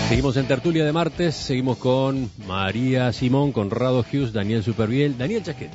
Seguimos en Tertulia de martes, seguimos con María Simón, Conrado Hughes, Daniel Superviel, Daniel Chaschetti.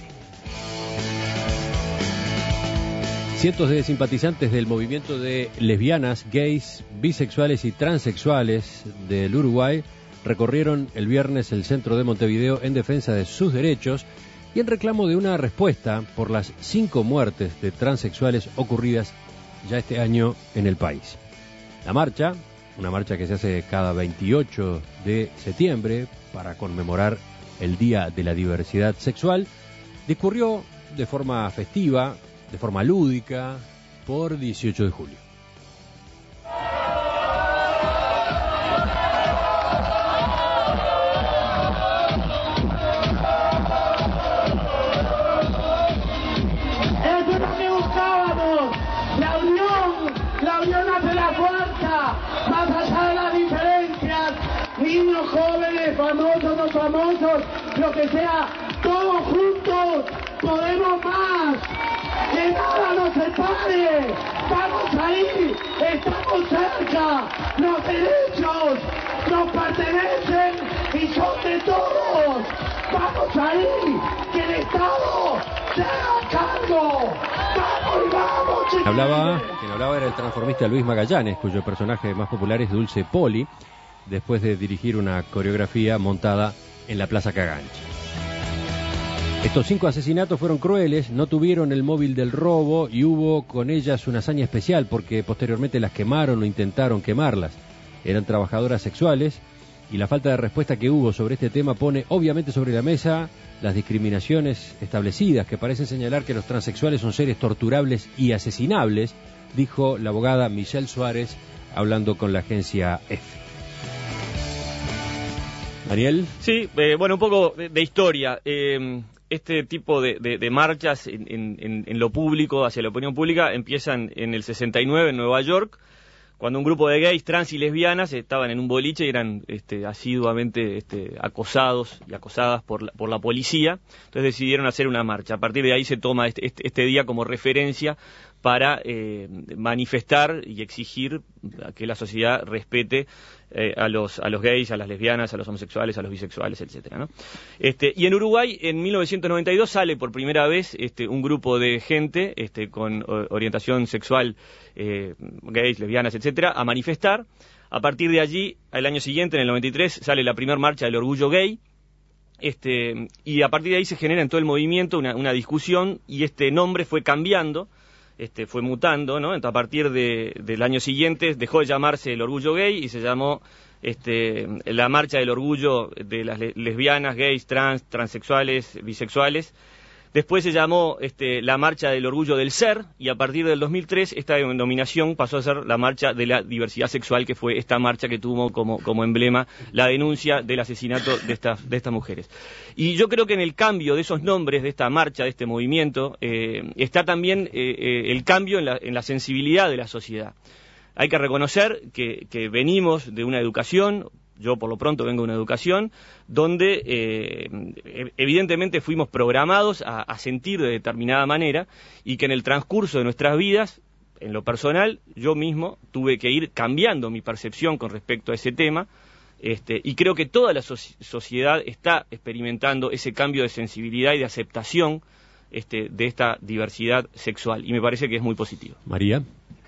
Cientos de simpatizantes del movimiento de lesbianas, gays, bisexuales y transexuales del Uruguay recorrieron el viernes el centro de Montevideo en defensa de sus derechos y en reclamo de una respuesta por las 5 muertes de transexuales ocurridas ya este año en el país. La marcha, una marcha que se hace cada 28 de septiembre para conmemorar el Día de la Diversidad Sexual, discurrió de forma festiva, de forma lúdica, por 18 de julio. Eso también buscábamos, la unión hace la fuerza, más allá de las diferencias, niños, jóvenes, famosos, no famosos, lo que sea, todos juntos podemos más. Que nada nos separe, vamos ahí, estamos cerca, los derechos nos pertenecen y son de todos, vamos ahí, que el Estado se haga cargo, vamos, Quien hablaba era el transformista Luis Magallanes, cuyo personaje más popular es Dulce Poli, después de dirigir una coreografía montada en la Plaza Cagancha. Estos 5 asesinatos fueron crueles, no tuvieron el móvil del robo y hubo con ellas una hazaña especial porque posteriormente las quemaron o intentaron quemarlas. Eran trabajadoras sexuales y la falta de respuesta que hubo sobre este tema pone obviamente sobre la mesa las discriminaciones establecidas que parecen señalar que los transexuales son seres torturables y asesinables, dijo la abogada Michelle Suárez hablando con la agencia EFE. Daniel. Sí, bueno, un poco de historia. Este tipo de marchas en lo público, hacia la opinión pública, empiezan en el 69 en Nueva York, cuando un grupo de gays, trans y lesbianas estaban en un boliche y eran asiduamente acosados y acosadas por la policía. Entonces decidieron hacer una marcha. A partir de ahí se toma este día como referencia para manifestar y exigir que la sociedad respete a los gays, a las lesbianas, a los homosexuales, a los bisexuales, etcétera, ¿no? Y en Uruguay, en 1992, sale por primera vez un grupo de gente con orientación sexual, gays, lesbianas, etcétera, a manifestar. A partir de allí, al año siguiente, en el 93, sale la primera marcha del orgullo gay. Y a partir de ahí se genera en todo el movimiento una discusión y este nombre fue cambiando. Fue mutando, ¿no? Entonces, a partir del año siguiente dejó de llamarse el orgullo gay y se llamó la marcha del orgullo de las lesbianas, gays, transexuales, bisexuales. Después se llamó la marcha del orgullo del ser y a partir del 2003 esta denominación pasó a ser la marcha de la diversidad sexual, que fue esta marcha que tuvo como emblema la denuncia del asesinato de estas mujeres. Y yo creo que en el cambio de esos nombres de esta marcha, de este movimiento, está también el cambio en la sensibilidad de la sociedad. Hay que reconocer que venimos de una educación. Yo por lo pronto vengo de una educación donde evidentemente fuimos programados a sentir de determinada manera y que en el transcurso de nuestras vidas, en lo personal, yo mismo tuve que ir cambiando mi percepción con respecto a ese tema y creo que toda la sociedad está experimentando ese cambio de sensibilidad y de aceptación de esta diversidad sexual y me parece que es muy positivo. María.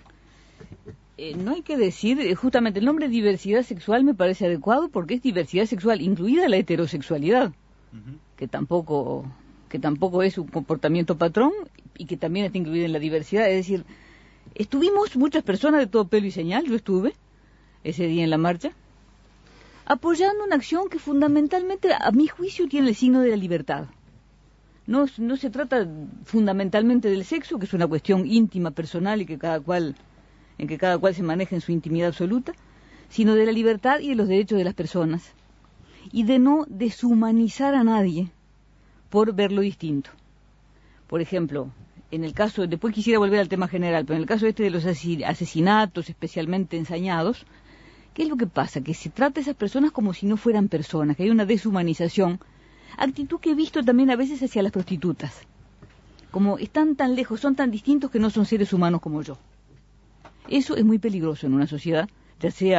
No hay que decir, justamente el nombre diversidad sexual me parece adecuado porque es diversidad sexual, incluida la heterosexualidad, que tampoco es un comportamiento patrón y que también está incluida en la diversidad. Es decir, estuvimos muchas personas de todo pelo y señal, yo estuve ese día en la marcha, apoyando una acción que fundamentalmente, a mi juicio, tiene el signo de la libertad. No se trata fundamentalmente del sexo, que es una cuestión íntima, personal y que cada cual se maneja en su intimidad absoluta, sino de la libertad y de los derechos de las personas, y de no deshumanizar a nadie por verlo distinto. Por ejemplo, en el caso, después quisiera volver al tema general, pero en el caso de los asesinatos especialmente ensañados, ¿qué es lo que pasa? Que se trata a esas personas como si no fueran personas, que hay una deshumanización, actitud que he visto también a veces hacia las prostitutas, como están tan lejos, son tan distintos que no son seres humanos como yo. Eso es muy peligroso en una sociedad, ya sea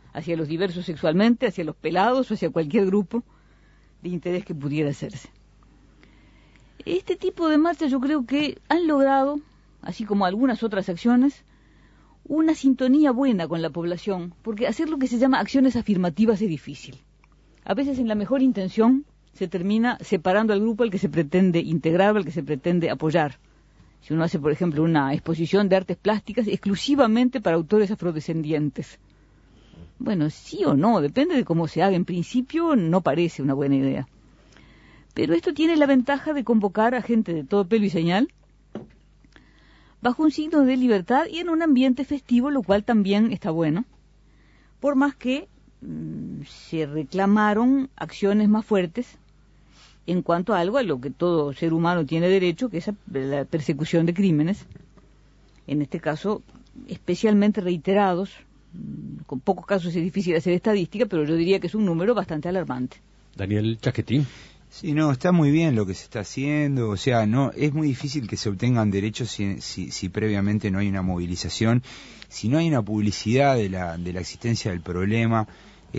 hacia los diversos sexualmente, hacia los pelados o hacia cualquier grupo de interés que pudiera hacerse. Este tipo de marchas yo creo que han logrado, así como algunas otras acciones, una sintonía buena con la población, porque hacer lo que se llama acciones afirmativas es difícil. A veces en la mejor intención se termina separando al grupo al que se pretende integrar, al que se pretende apoyar. Si uno hace, por ejemplo, una exposición de artes plásticas exclusivamente para autores afrodescendientes, bueno, sí o no, depende de cómo se haga. En principio no parece una buena idea. Pero esto tiene la ventaja de convocar a gente de todo pelo y señal, bajo un signo de libertad y en un ambiente festivo, lo cual también está bueno, por más que se reclamaron acciones más fuertes en cuanto a algo a lo que todo ser humano tiene derecho, que es la persecución de crímenes, en este caso especialmente reiterados. Con pocos casos es difícil hacer estadística, pero yo diría que es un número bastante alarmante. Daniel Chaquetín. Sí, no, está muy bien lo que se está haciendo, o sea, no es muy difícil que se obtengan derechos si previamente no hay una movilización, si no hay una publicidad de la existencia del problema.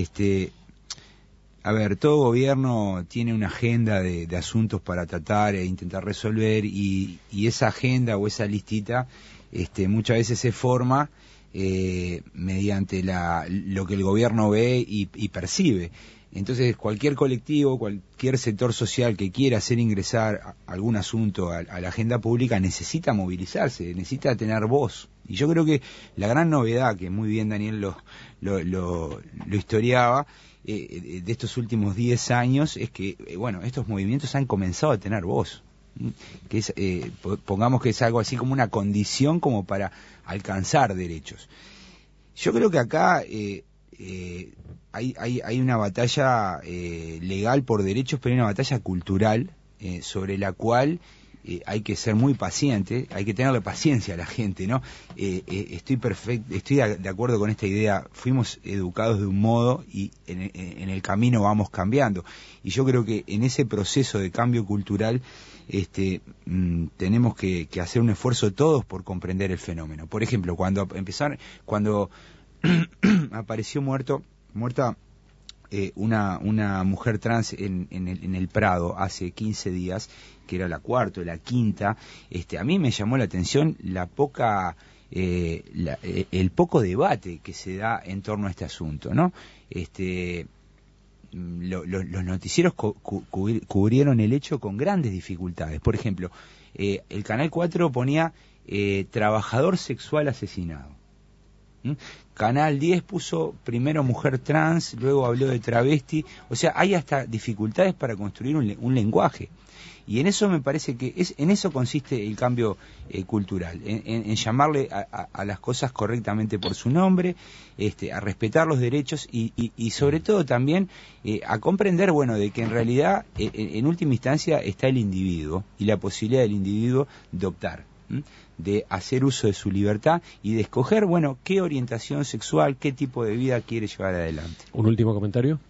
A ver, todo gobierno tiene una agenda de asuntos para tratar e intentar resolver, y esa agenda o esa listita muchas veces se forma mediante lo que el gobierno ve y percibe. Entonces cualquier colectivo, cualquier sector social que quiera hacer ingresar algún asunto a la agenda pública necesita movilizarse, necesita tener voz. Y yo creo que la gran novedad, que muy bien Daniel lo historiaba, de estos últimos 10 años es que, estos movimientos han comenzado a tener voz. Que es, pongamos que es algo así como una condición como para alcanzar derechos. Yo creo que acá hay una batalla legal por derechos, pero hay una batalla cultural sobre la cual hay que ser muy paciente, hay que tenerle paciencia a la gente, ¿no? Estoy de acuerdo con esta idea. Fuimos educados de un modo y en el camino vamos cambiando. Y yo creo que en ese proceso de cambio cultural tenemos que hacer un esfuerzo todos por comprender el fenómeno. Por ejemplo, cuando apareció muerta una mujer trans en el Prado hace 15 días, que era la cuarta o la quinta, a mí me llamó la atención el poco debate que se da en torno a este asunto, ¿no? Los noticieros cubrieron el hecho con grandes dificultades. Por ejemplo, el Canal 4 ponía trabajador sexual asesinado. Canal 10 puso primero mujer trans, luego habló de travesti. O sea, hay hasta dificultades para construir un lenguaje. Y en eso me parece que en eso consiste el cambio cultural, en llamarle a las cosas correctamente por su nombre, a respetar los derechos y sobre todo también a comprender, de que en realidad en última instancia está el individuo y la posibilidad del individuo de optar, de hacer uso de su libertad y de escoger, qué orientación sexual, qué tipo de vida quiere llevar adelante. ¿Un último comentario?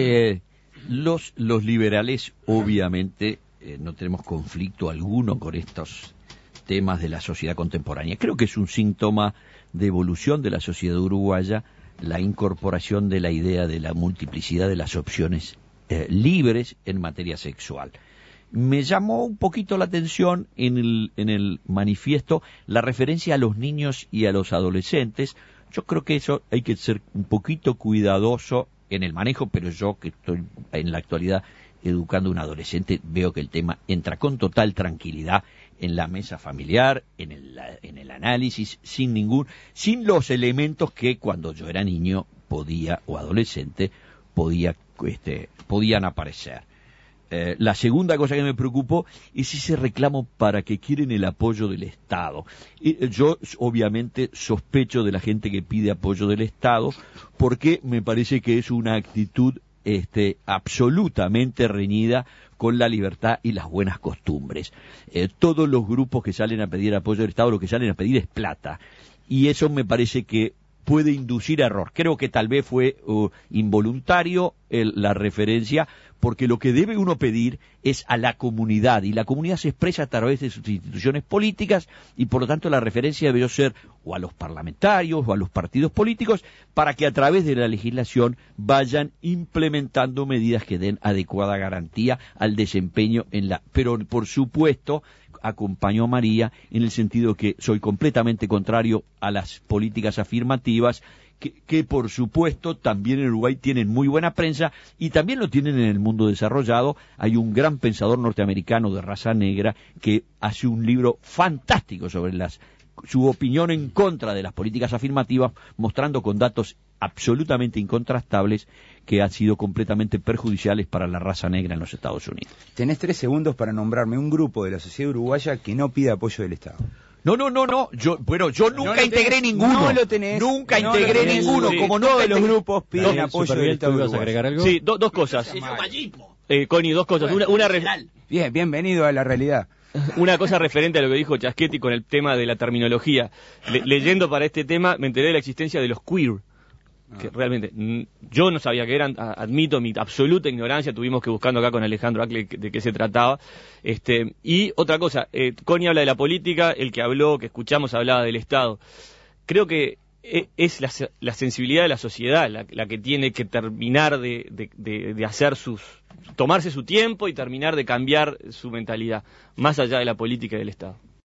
Los liberales, obviamente, no tenemos conflicto alguno con estos temas de la sociedad contemporánea. Creo que es un síntoma de evolución de la sociedad uruguaya la incorporación de la idea de la multiplicidad de las opciones libres en materia sexual. Me llamó un poquito la atención en el manifiesto la referencia a los niños y a los adolescentes. Yo creo que eso hay que ser un poquito cuidadoso en el manejo, pero yo que estoy en la actualidad educando a un adolescente, veo que el tema entra con total tranquilidad en la mesa familiar, en el análisis, sin los elementos que cuando yo era niño o adolescente podían aparecer. La segunda cosa que me preocupó es ese reclamo para que quieren el apoyo del Estado. Yo obviamente sospecho de la gente que pide apoyo del Estado porque me parece que es una actitud absolutamente reñida con la libertad y las buenas costumbres. Todos los grupos que salen a pedir apoyo del Estado lo que salen a pedir es plata y eso me parece que puede inducir a error. Creo que tal vez fue involuntario la referencia porque lo que debe uno pedir es a la comunidad, y la comunidad se expresa a través de sus instituciones políticas, y por lo tanto la referencia debe ser o a los parlamentarios o a los partidos políticos, para que a través de la legislación vayan implementando medidas que den adecuada garantía al desempeño pero por supuesto acompaño a María en el sentido que soy completamente contrario a las políticas afirmativas, que por supuesto también en Uruguay tienen muy buena prensa y también lo tienen en el mundo desarrollado. Hay un gran pensador norteamericano de raza negra que hace un libro fantástico sobre su opinión en contra de las políticas afirmativas, mostrando con datos absolutamente incontrastables que han sido completamente perjudiciales para la raza negra en los Estados Unidos. Tenés 3 segundos para nombrarme un grupo de la sociedad uruguaya que no pide apoyo del Estado. No, yo nunca integré ninguno. No lo tenés. Nunca integré ninguno. Sí. Como Todos los grupos piden apoyo del Estado ¿Ibas a uruguayo. agregar algo? Sí, dos cosas. Connie, dos cosas. Bienvenido a la realidad. Una cosa referente a lo que dijo Chaschetti con el tema de la terminología. Leyendo para este tema me enteré de la existencia de los queer, que realmente yo no sabía que eran, admito mi absoluta ignorancia, tuvimos que buscando acá con Alejandro Acle de qué se trataba. Y otra cosa, Connie habla de la política, el que habló, que escuchamos, hablaba del Estado. Creo que es la sensibilidad de la sociedad la que tiene que terminar de hacer tomarse su tiempo y terminar de cambiar su mentalidad, más allá de la política y del Estado.